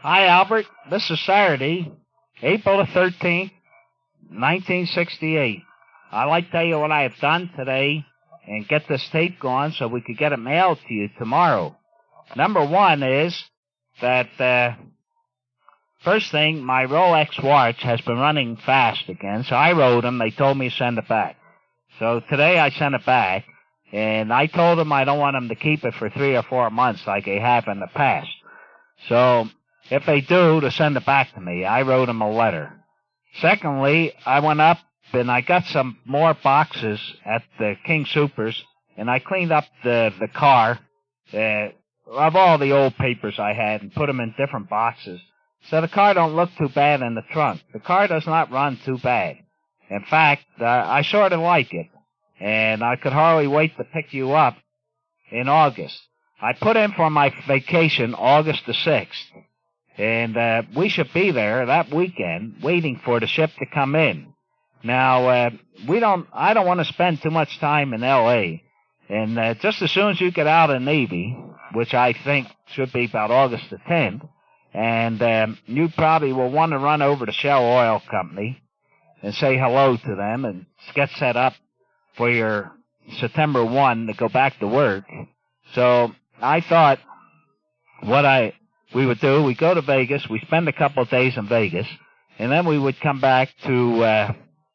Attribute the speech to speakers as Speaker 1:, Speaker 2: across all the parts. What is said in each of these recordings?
Speaker 1: Hi, Albert. This is Saturday, April the 13th, 1968. I'd like to tell you what I have done today and get this tape going so we could get it mailed to you tomorrow. Number one is that, first thing, my Rolex watch has been running fast again, so I wrote them. They told me to send it back. So today I sent it back, and I told them I don't want them to keep it for 3 or 4 months like they have in the past. So if they do, to send it back to me. I wrote them a letter. Secondly, I went up and I got some more boxes at the King Soopers, and I cleaned up the car of all the old papers I had and put them in different boxes. So the car don't look too bad in the trunk. The car does not run too bad. In fact, I sort of like it, and I could hardly wait to pick you up in August. I put in for my vacation August the 6th, and we should be there that weekend waiting for the ship to come in. Now, I don't want to spend too much time in L.A., and just as soon as you get out of the Navy, which I think should be about August the 10th, and you probably will want to run over to Shell Oil Company and say hello to them and get set up for your September 1 to go back to work. So I thought we would do, we go to Vegas, we spend a couple of days in Vegas, and then we would come back to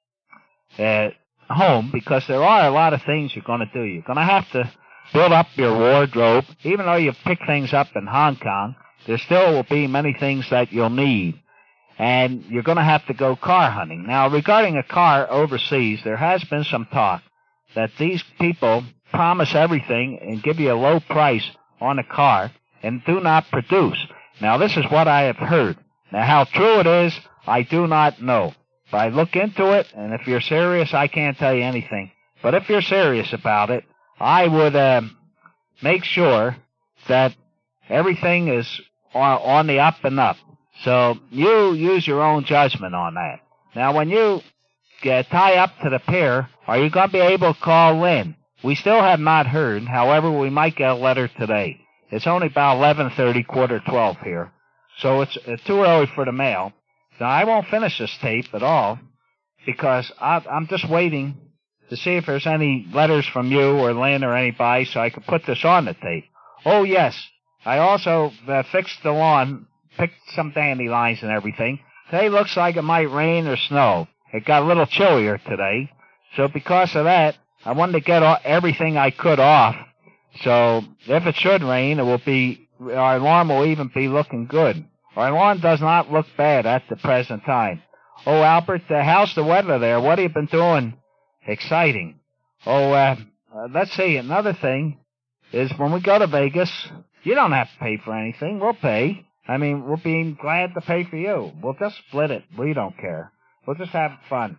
Speaker 1: home, because there are a lot of things you're going to do. You're going to have to build up your wardrobe. Even though you pick things up in Hong Kong, there still will be many things that you'll need. And you're going to have to go car hunting. Now, regarding a car overseas, there has been some talk that these people promise everything and give you a low price on a car and do not produce. Now, this is what I have heard. Now, how true it is, I do not know. But I look into it, and if you're serious, I can't tell you anything. But if you're serious about it, I would make sure that everything is on the up and up. So you use your own judgment on that. Now, when you tie up to the pier, are you going to be able to call in? We still have not heard. However, we might get a letter today. It's only about 11:30, 11:45 here. So it's too early for the mail. Now, I won't finish this tape at all because I'm just waiting to see if there's any letters from you or Lynn or anybody so I can put this on the tape. Oh, yes. I also fixed the lawn, picked some dandelions and everything. Today looks like it might rain or snow. It got a little chillier today. So because of that, I wanted to get everything I could off. So if it should rain, our lawn will even be looking good. Our lawn does not look bad at the present time. Oh, Albert, how's the weather there? What have you been doing? Exciting. Oh, let's see. Another thing is when we go to Vegas, you don't have to pay for anything. We'll pay. I mean, we'll be glad to pay for you. We'll just split it. We don't care. We'll just have fun.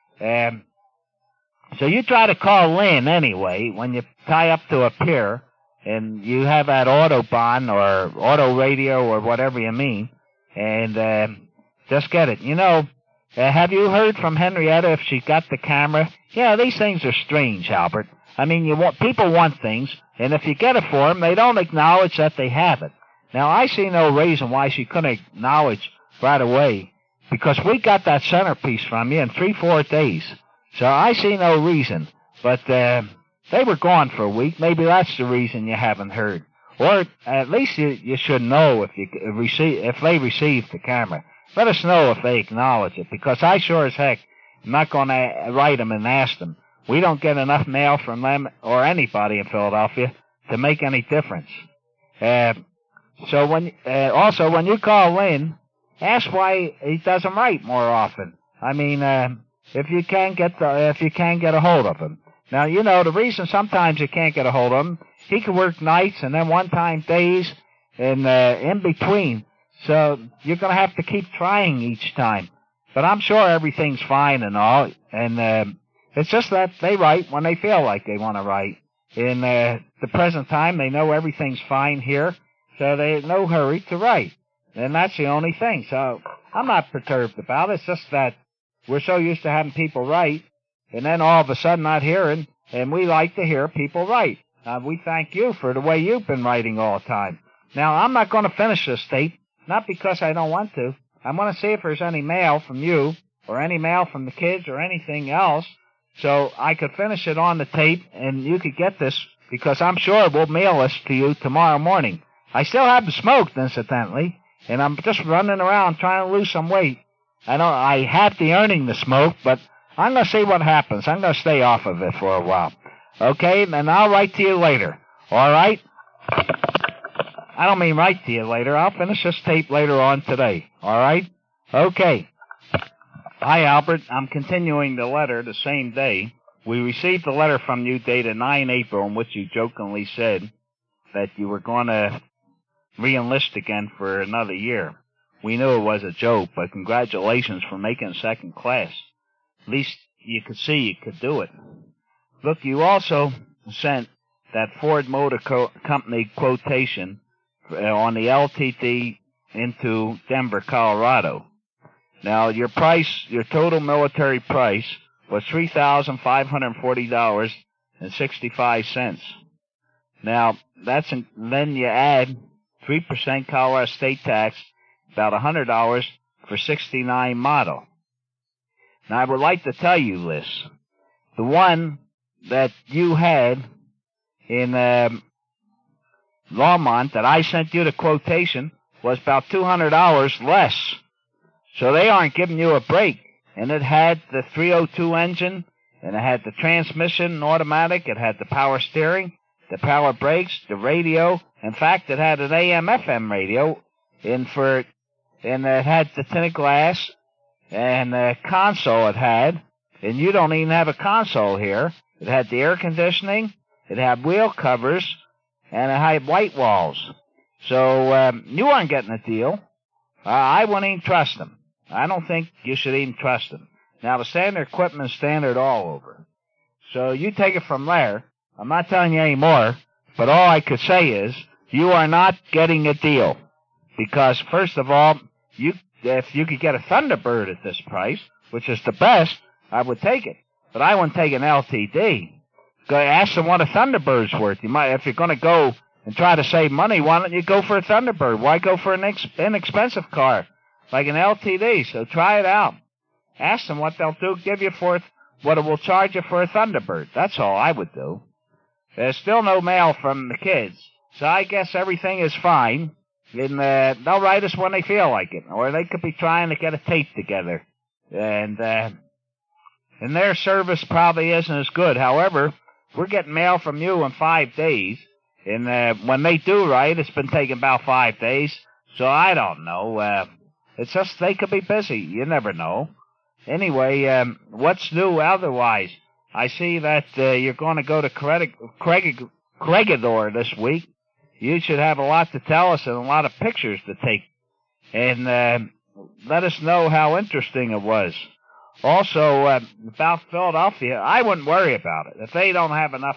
Speaker 1: So you try to call Lynn anyway when you tie up to a pier and you have that Autobahn or auto radio or whatever you mean, and just get it. You know, have you heard from Henrietta if she got the camera? Yeah, these things are strange, Albert. I mean, people want things, and if you get it for them, they don't acknowledge that they have it. Now, I see no reason why she couldn't acknowledge right away, because we got that centerpiece from you in 3-4 days. So I see no reason, but they were gone for a week. Maybe that's the reason you haven't heard. Or at least you should know if they received the camera. Let us know if they acknowledge it, because I sure as heck am not going to write them and ask them. We don't get enough mail from them or anybody in Philadelphia to make any difference. So when you call Lynn, ask why he doesn't write more often. I mean, if you can get a hold of him. Now, you know, the reason sometimes you can't get a hold of him, he can work nights and then one time days and in between. So you're going to have to keep trying each time. But I'm sure everything's fine and all. And it's just that they write when they feel like they want to write. In the present time, they know everything's fine here, so there's no hurry to write. And that's the only thing. So I'm not perturbed about it. It's just that we're so used to having people write, and then all of a sudden not hearing, and we like to hear people write. We thank you for the way you've been writing all the time. Now, I'm not going to finish this tape Not because I don't want to. I want to see if there's any mail from you, or any mail from the kids, or anything else, so I could finish it on the tape, and you could get this, because I'm sure we'll mail this to you tomorrow morning. I still haven't smoked, incidentally, and I'm just running around trying to lose some weight. I have the earning to smoke, but I'm going to see what happens. I'm going to stay off of it for a while. Okay, and I'll write to you later. All right? I don't mean write to you later. I'll finish this tape later on today. All right? Okay. Hi, Albert. I'm continuing the letter the same day. We received a letter from you dated 9 April in which you jokingly said that you were going to re-enlist again for another year. We knew it was a joke, but congratulations for making second class. At least you could see you could do it. Look, you also sent that Ford Motor Company quotation on the LTD into Denver, Colorado. Now, your total military price was $3,540.65. Now, then you add 3% Colorado state tax, about $100 for 69 model. Now, I would like to tell you this. The one that you had in Longmont that I sent you the quotation was about $200 less. So they aren't giving you a break. And it had the 302 engine, and it had the transmission automatic, it had the power steering, the power brakes, the radio. In fact, it had an AM/FM radio, and it had the tinted glass, and the console it had, and you don't even have a console here. It had the air conditioning, it had wheel covers, and it had white walls. So you aren't getting a deal. I wouldn't even trust them. I don't think you should even trust them. Now, the standard equipment is standard all over. So you take it from there. I'm not telling you any more, but all I could say is you are not getting a deal. Because, first of all, if you could get a Thunderbird at this price, which is the best, I would take it. But I wouldn't take an LTD. Go ask them what a Thunderbird's worth. If you're going to go and try to save money, why don't you go for a Thunderbird? Why go for an inexpensive car like an LTD? So try it out. Ask them what they'll give you what it will charge you for a Thunderbird. That's all I would do. There's still no mail from the kids, so I guess everything is fine. And they'll write us when they feel like it, or they could be trying to get a tape together. And their service probably isn't as good. However, we're getting mail from you in 5 days, and when they do write, it's been taking about 5 days. So I don't know. It's just they could be busy. You never know. Anyway, what's new otherwise? I see that you're going to go to Corregidor this week. You should have a lot to tell us and a lot of pictures to take. And let us know how interesting it was. Also, about Philadelphia, I wouldn't worry about it. If they don't have enough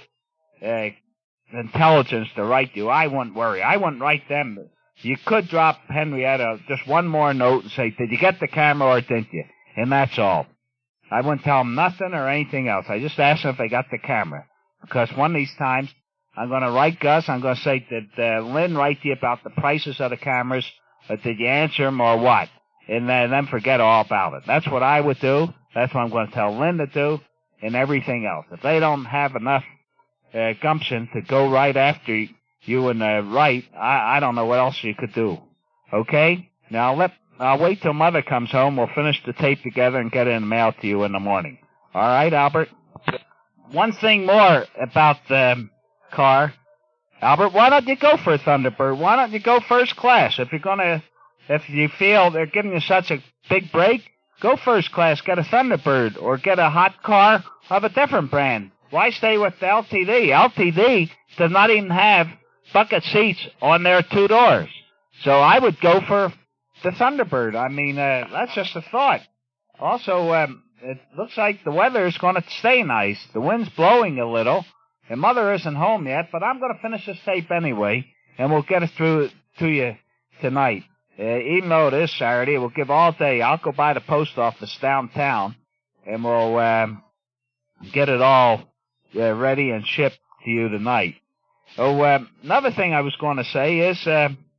Speaker 1: intelligence to write you, I wouldn't worry. I wouldn't write them. You could drop Henrietta just one more note and say, did you get the camera or didn't you? And that's all. I wouldn't tell them nothing or anything else. I just asked them if they got the camera. Because one of these times, I'm going to write Gus. I'm going to say, did Lynn write to you about the prices of the cameras? Or did you answer him or what? And then forget all about it. That's what I would do. That's what I'm going to tell Lynn to do. And everything else. If they don't have enough gumption to go right after you and write, I don't know what else you could do. Okay? Now I'll wait till Mother comes home. We'll finish the tape together and get it in the mail to you in the morning. All right, Albert? One thing more about the car. Albert, why don't you go for a Thunderbird? Why don't you go first class? If you feel they're giving you such a big break, go first class, get a Thunderbird, or get a hot car of a different brand. Why stay with the LTD? LTD does not even have bucket seats on their 2 doors. So I would go for the Thunderbird. I mean, that's just a thought. Also, it looks like the weather is going to stay nice. The wind's blowing a little, and Mother isn't home yet, but I'm going to finish this tape anyway, and we'll get it through to you tonight. Even though it is Saturday, we'll give all day. I'll go by the post office downtown, and we'll get it all ready and shipped to you tonight. Oh, another thing I was going to say is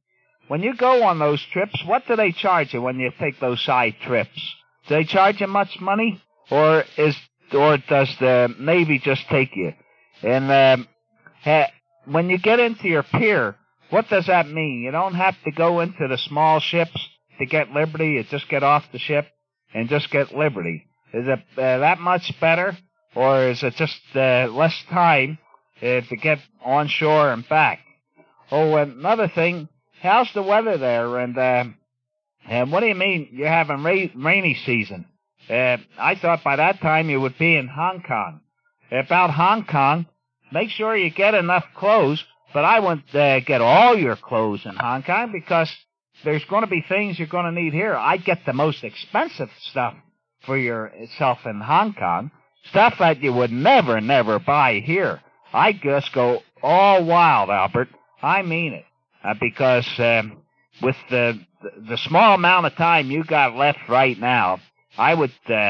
Speaker 1: when you go on those trips, what do they charge you when you take those side trips? Do they charge you much money, or does the Navy just take you? And when you get into your pier, what does that mean? You don't have to go into the small ships to get liberty. You just get off the ship and just get liberty. Is it that much better, or is it just less time to get on shore and back? Oh, another thing, how's the weather there? And what do you mean you're having rainy season? I thought by that time you would be in Hong Kong. About Hong Kong, make sure you get enough clothes, but I wouldn't get all your clothes in Hong Kong because there's going to be things you're going to need here. I'd get the most expensive stuff for yourself in Hong Kong, stuff that you would never buy here. I just go all wild, Albert. I mean it, because with the small amount of time you got left right now, I would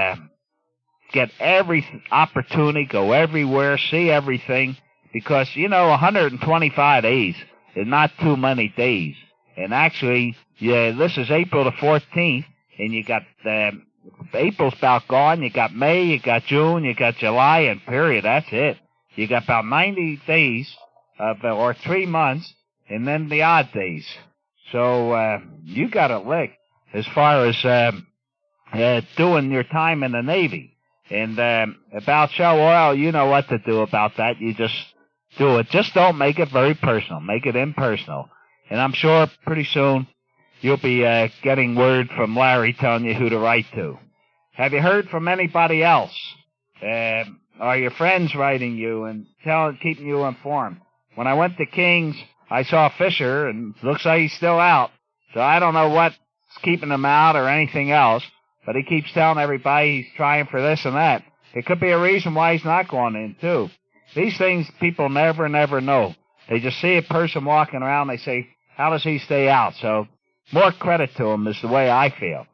Speaker 1: get every opportunity, go everywhere, see everything, because, 125 days is not too many days. And actually, this is April the 14th, and you got April's about gone. You got May, you got June, you got July, and period. That's it. You got about 90 days or 3 months, and then the odd days. So you got it licked as far as doing your time in the Navy. And about Shell Oil, you know what to do about that. You just do it. Just don't make it very personal. Make it impersonal. And I'm sure pretty soon you'll be getting word from Larry telling you who to write to. Have you heard from anybody else? Are your friends writing you and keeping you informed? When I went to King's, I saw Fisher, and looks like he's still out. So I don't know what's keeping him out or anything else, but he keeps telling everybody he's trying for this and that. It could be a reason why he's not going in, too. These things people never know. They just see a person walking around, they say, how does he stay out? So more credit to him is the way I feel.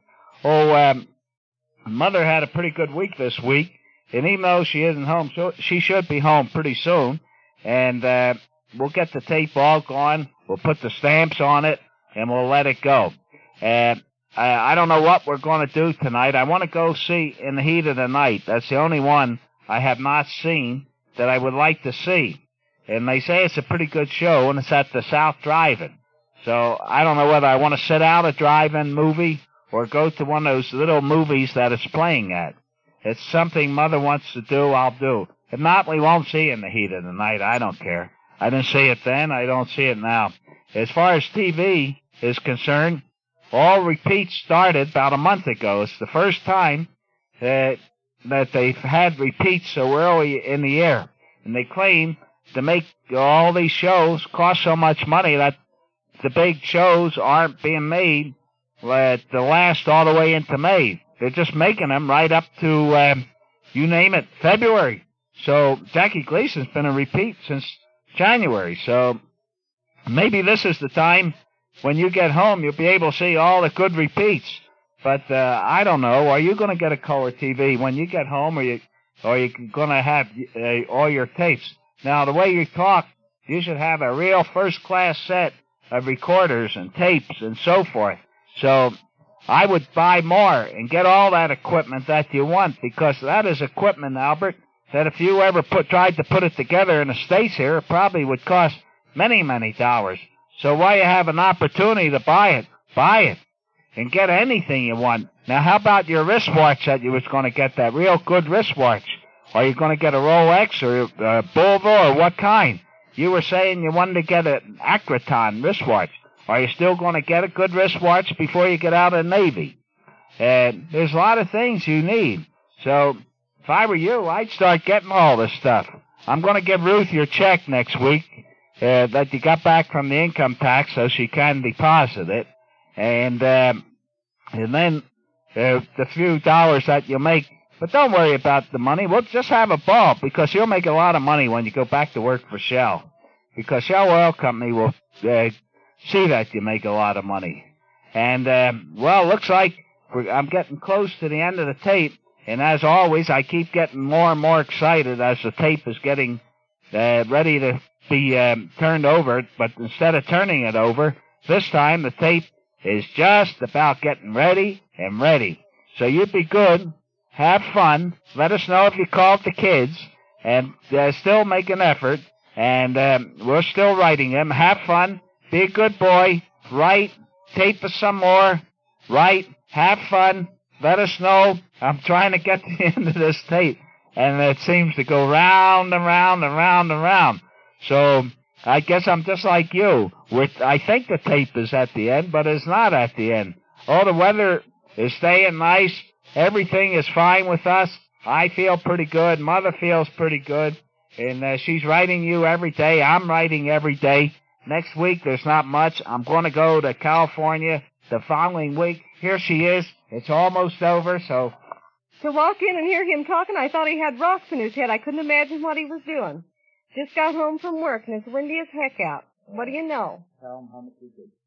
Speaker 1: Mother had a pretty good week this week, and even though she isn't home, she should be home pretty soon. And we'll get the tape all going. We'll put the stamps on it, and we'll let it go. And I don't know what we're going to do tonight. I want to go see In the Heat of the Night. That's the only one I have not seen that I would like to see. And they say it's a pretty good show, and it's at the South Drive-In. So I don't know whether I want to sit out a drive-in movie or go to one of those little movies that it's playing at. It's something Mother wants to do, I'll do. If not, we won't see In the Heat of the Night. I don't care. I didn't see it then. I don't see it now. As far as TV is concerned, all repeats started about a month ago. It's the first time that they've had repeats so early in the year. And they claim to make all these shows cost so much money that the big shows aren't being made to last all the way into May. They're just making them right up to, you name it, February. So Jackie Gleason's been a repeat since January. So maybe this is the time when you get home you'll be able to see all the good repeats. But I don't know. Are you going to get a color TV when you get home, or you going to have all your tapes? Now, the way you talk, you should have a real first-class set of recorders and tapes and so forth. So I would buy more and get all that equipment that you want, because that is equipment, Albert, that if you ever tried to put it together in the States here, it probably would cost many dollars. So while you have an opportunity to buy it and get anything you want. Now, how about your wristwatch that you was going to get, that real good wristwatch? Are you going to get a Rolex or a Bulova, or what kind? You were saying you wanted to get an Accraton wristwatch. Are you still going to get a good wristwatch before you get out of the Navy? There's a lot of things you need. So if I were you, I'd start getting all this stuff. I'm going to give Ruth your check next week that you got back from the income tax so she can deposit it. And then the few dollars that you make. But don't worry about the money. We'll just have a ball, because you'll make a lot of money when you go back to work for Shell. Because Shell Oil Company will see that you make a lot of money. And, looks like I'm getting close to the end of the tape. And as always, I keep getting more and more excited as the tape is getting ready to be turned over. But instead of turning it over, This time the tape is just about getting ready and ready. So you be good. Have fun. Let us know if you called the kids. And still make an effort. And we're still writing them. Have fun. Be a good boy. Write. Tape us some more. Write. Have fun. Let us know. I'm trying to get to the end of this tape. And it seems to go round and round and round and round. So I guess I'm just like you. I think the tape is at the end, but it's not at the end. Oh, the weather is staying nice. Everything is fine with us. I feel pretty good. Mother feels pretty good. And she's writing you every day. I'm writing every day. Next week, there's not much. I'm going to go to California the following week. Here she is. It's almost over, so...
Speaker 2: To walk in and hear him talking, I thought he had rocks in his head. I couldn't imagine what he was doing. Just got home from work, and it's windy as heck out. What do you know?
Speaker 1: Tell him how much he did.